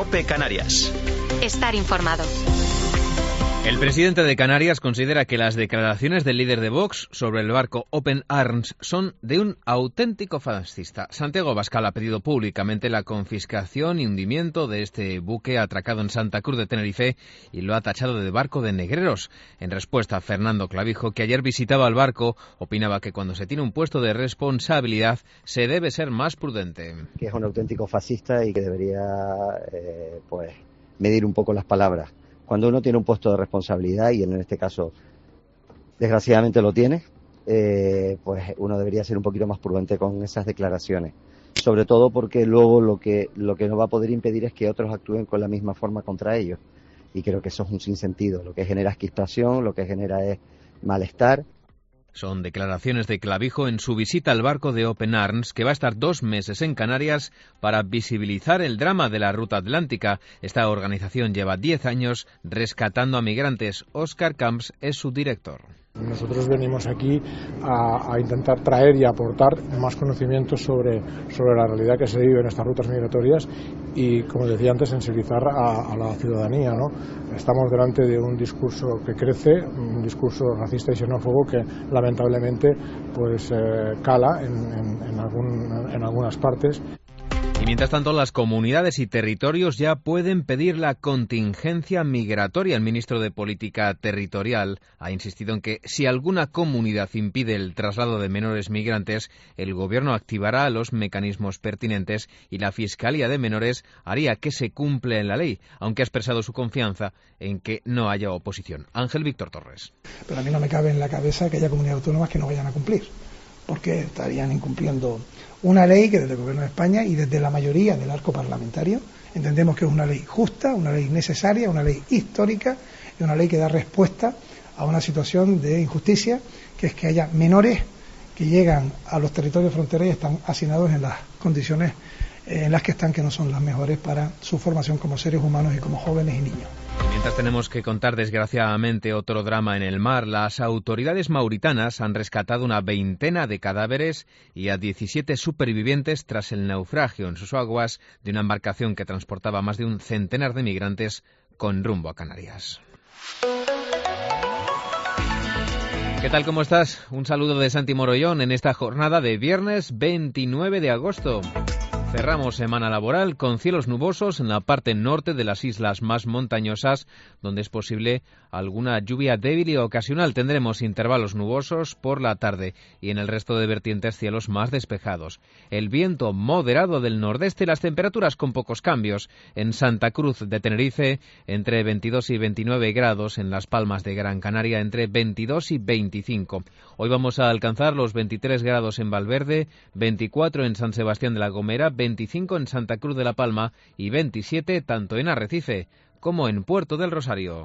COPE Canarias. Estar informado. El presidente de Canarias considera que las declaraciones del líder de Vox sobre el barco Open Arms son de un auténtico fascista. Santiago Abascal ha pedido públicamente la confiscación y hundimiento de este buque atracado en Santa Cruz de Tenerife y lo ha tachado de barco de negreros. En respuesta, Fernando Clavijo, que ayer visitaba el barco, opinaba que cuando se tiene un puesto de responsabilidad se debe ser más prudente. Que es un auténtico fascista y que debería medir un poco las palabras. Cuando uno tiene un puesto de responsabilidad, y en este caso desgraciadamente lo tiene, pues uno debería ser un poquito más prudente con esas declaraciones. Sobre todo porque luego lo que no va a poder impedir es que otros actúen con la misma forma contra ellos. Y creo que eso es un sinsentido. Lo que genera es crispación, lo que genera es malestar. Son declaraciones de Clavijo en su visita al barco de Open Arms, que va a estar 2 meses en Canarias para visibilizar el drama de la ruta atlántica. Esta organización lleva 10 años rescatando a migrantes. Óscar Camps es su director. Nosotros venimos aquí a intentar traer y aportar más conocimientos sobre la realidad que se vive en estas rutas migratorias y, como decía antes, sensibilizar a la ciudadanía, ¿no? Estamos delante de un discurso que crece, un discurso racista y xenófobo que lamentablemente cala en algunas partes. Y mientras tanto, las comunidades y territorios ya pueden pedir la contingencia migratoria. El ministro de Política Territorial ha insistido en que si alguna comunidad impide el traslado de menores migrantes, el Gobierno activará los mecanismos pertinentes y la Fiscalía de Menores haría que se cumpla la ley, aunque ha expresado su confianza en que no haya oposición. Ángel Víctor Torres. Pero a mí no me cabe en la cabeza que haya comunidades autónomas que no vayan a cumplir, porque estarían incumpliendo una ley que desde el Gobierno de España y desde la mayoría del arco parlamentario entendemos que es una ley justa, una ley necesaria, una ley histórica y una ley que da respuesta a una situación de injusticia, que es que haya menores que llegan a los territorios fronterizos y están hacinados en las condiciones en las que están, que no son las mejores para su formación como seres humanos y como jóvenes y niños. Mientras tenemos que contar desgraciadamente otro drama en el mar, las autoridades mauritanas han rescatado una 20 de cadáveres y a 17 supervivientes tras el naufragio en sus aguas de una embarcación que transportaba más de un centenar de migrantes con rumbo a Canarias. ¿Qué tal, cómo estás? Un saludo de Santi Morollón en esta jornada de viernes 29 de agosto. Cerramos semana laboral con cielos nubosos en la parte norte de las islas más montañosas, donde es posible alguna lluvia débil y ocasional. Tendremos intervalos nubosos por la tarde y en el resto de vertientes cielos más despejados. El viento moderado del nordeste y las temperaturas con pocos cambios. En Santa Cruz de Tenerife entre 22 y 29 grados, en Las Palmas de Gran Canaria entre 22 y 25. Hoy vamos a alcanzar los 23 grados en Valverde, 24 en San Sebastián de la Gomera, 25 en Santa Cruz de la Palma y 27 tanto en Arrecife como en Puerto del Rosario.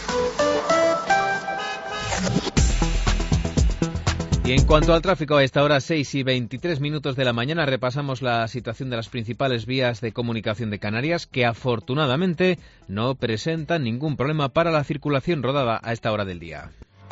Y en cuanto al tráfico, a esta hora 6 y 23 minutos de la mañana repasamos la situación de las principales vías de comunicación de Canarias, que afortunadamente no presentan ningún problema para la circulación rodada a esta hora del día.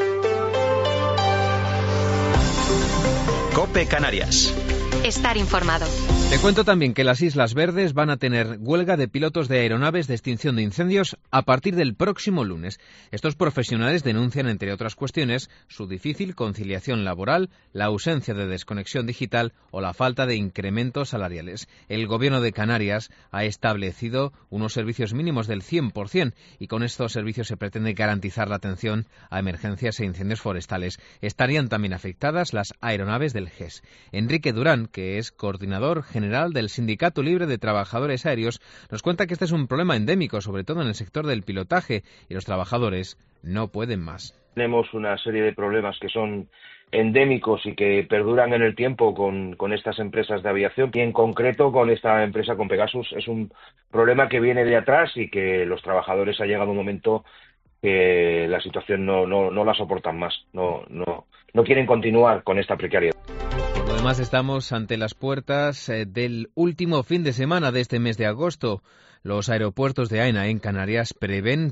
COPE Canarias. Estar informado. Te cuento también que las Islas Verdes van a tener huelga de pilotos de aeronaves de extinción de incendios a partir del próximo lunes. Estos profesionales denuncian, entre otras cuestiones, su difícil conciliación laboral, la ausencia de desconexión digital o la falta de incrementos salariales. El Gobierno de Canarias ha establecido unos servicios mínimos del 100% y con estos servicios se pretende garantizar la atención a emergencias e incendios forestales. Estarían también afectadas las aeronaves del GES. Enrique Durán, que es coordinador general del Sindicato Libre de Trabajadores Aéreos, nos cuenta que este es un problema endémico, sobre todo en el sector del pilotaje, y los trabajadores no pueden más. Tenemos una serie de problemas que son endémicos y que perduran en el tiempo con estas empresas de aviación, y en concreto con esta empresa, con Pegasus. Es un problema que viene de atrás y que los trabajadores ha llegado un momento que la situación no la soportan más, no quieren continuar con esta precariedad. Por lo demás, estamos ante las puertas del último fin de semana de este mes de agosto. Los aeropuertos de AENA en Canarias prevén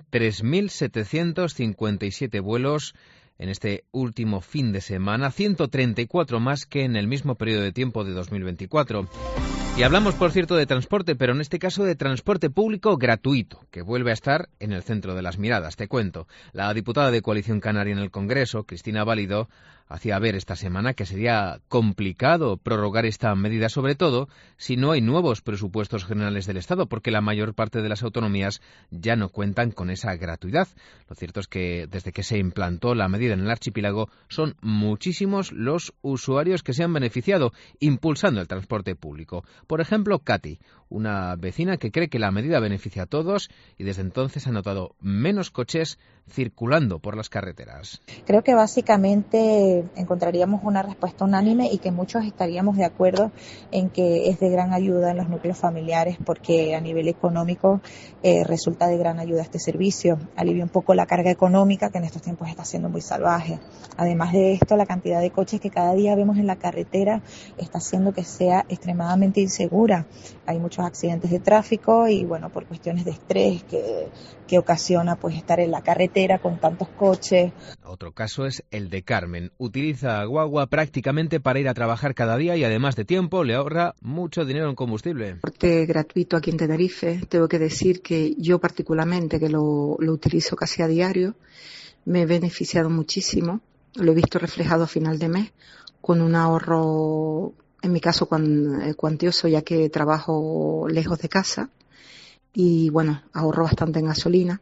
3.757 vuelos en este último fin de semana, 134 más que en el mismo periodo de tiempo de 2024. Y hablamos, por cierto, de transporte, pero en este caso de transporte público gratuito, que vuelve a estar en el centro de las miradas. Te cuento, la diputada de Coalición Canaria en el Congreso, Cristina Valido, hacía ver esta semana que sería complicado prorrogar esta medida, sobre todo si no hay nuevos presupuestos generales del Estado, porque la mayor parte de las autonomías ya no cuentan con esa gratuidad. Lo cierto es que desde que se implantó la medida en el archipiélago son muchísimos los usuarios que se han beneficiado impulsando el transporte público. Por ejemplo, Katy, una vecina que cree que la medida beneficia a todos y desde entonces ha notado menos coches circulando por las carreteras. Creo que básicamente encontraríamos una respuesta unánime y que muchos estaríamos de acuerdo en que es de gran ayuda en los núcleos familiares porque a nivel económico resulta de gran ayuda este servicio. Alivia un poco la carga económica que en estos tiempos está siendo muy salvaje. Además de esto, la cantidad de coches que cada día vemos en la carretera está haciendo que sea extremadamente insegura. Hay muchos accidentes de tráfico y bueno, por cuestiones de estrés que ocasiona pues estar en la carretera con tantos coches. Otro caso es el de Carmen. Utiliza guagua prácticamente para ir a trabajar cada día y además de tiempo le ahorra mucho dinero en combustible. Transporte gratuito aquí en Tenerife, tengo que decir que yo particularmente que lo utilizo casi a diario, me he beneficiado muchísimo, lo he visto reflejado a final de mes con un ahorro, en mi caso cuantioso ya que trabajo lejos de casa y bueno, ahorro bastante en gasolina.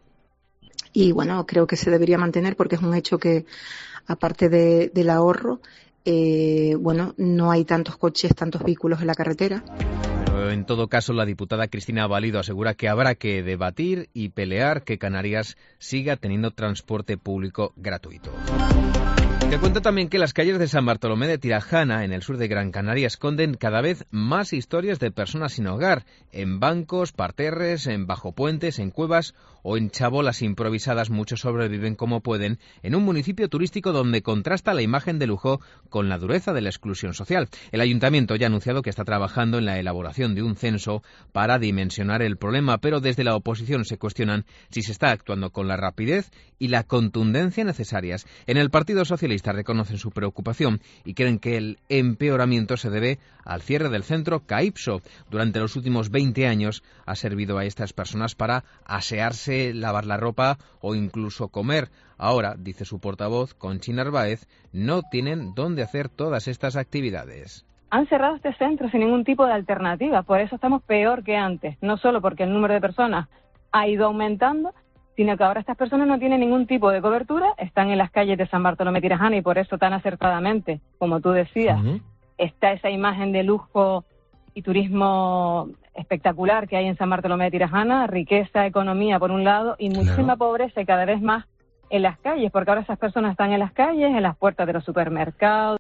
Y bueno, creo que se debería mantener porque es un hecho que, aparte del ahorro, bueno, no hay tantos coches, tantos vehículos en la carretera. Pero en todo caso, la diputada Cristina Valido asegura que habrá que debatir y pelear que Canarias siga teniendo transporte público gratuito. Te cuento también que las calles de San Bartolomé de Tirajana, en el sur de Gran Canaria, esconden cada vez más historias de personas sin hogar, en bancos, parterres, en bajopuentes, en cuevas o en chabolas improvisadas. Muchos sobreviven como pueden en un municipio turístico donde contrasta la imagen de lujo con la dureza de la exclusión social. El ayuntamiento ya ha anunciado que está trabajando en la elaboración de un censo para dimensionar el problema, pero desde la oposición se cuestionan si se está actuando con la rapidez y la contundencia necesarias. En el Partido Socialista reconocen su preocupación y creen que el empeoramiento se debe al cierre del centro Caipso. Durante los últimos 20 años ha servido a estas personas para asearse, lavar la ropa o incluso comer. Ahora, dice su portavoz, Conchi Narváez, no tienen dónde hacer todas estas actividades. Han cerrado este centro sin ningún tipo de alternativa, por eso estamos peor que antes, no solo porque el número de personas ha ido aumentando, sino que ahora estas personas no tienen ningún tipo de cobertura, están en las calles de San Bartolomé Tirajana y por eso tan acertadamente, como tú decías, está esa imagen de lujo y turismo espectacular que hay en San Bartolomé Tirajana, riqueza, economía por un lado y muchísima pobreza y cada vez más en las calles, porque ahora esas personas están en las calles, en las puertas de los supermercados.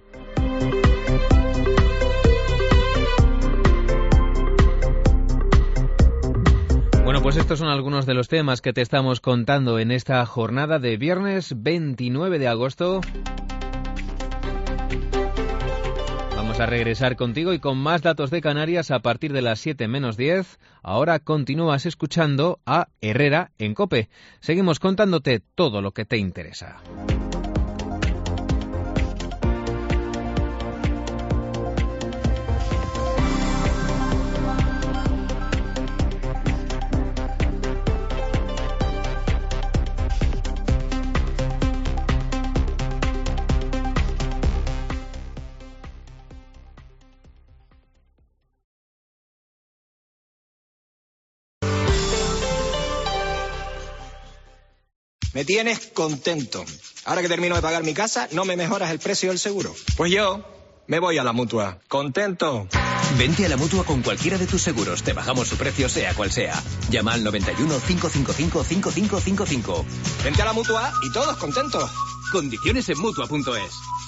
Bueno, pues estos son algunos de los temas que te estamos contando en esta jornada de viernes 29 de agosto. Vamos a regresar contigo y con más datos de Canarias a partir de las 7 menos 10. Ahora continúas escuchando a Herrera en COPE. Seguimos contándote todo lo que te interesa. Me tienes contento. Ahora que termino de pagar mi casa, ¿no me mejoras el precio del seguro? Pues yo me voy a la Mutua. ¡Contento! Vente a la Mutua con cualquiera de tus seguros. Te bajamos su precio sea cual sea. Llama al 91 555 5555. Vente a la Mutua y todos contentos. Condiciones en Mutua.es.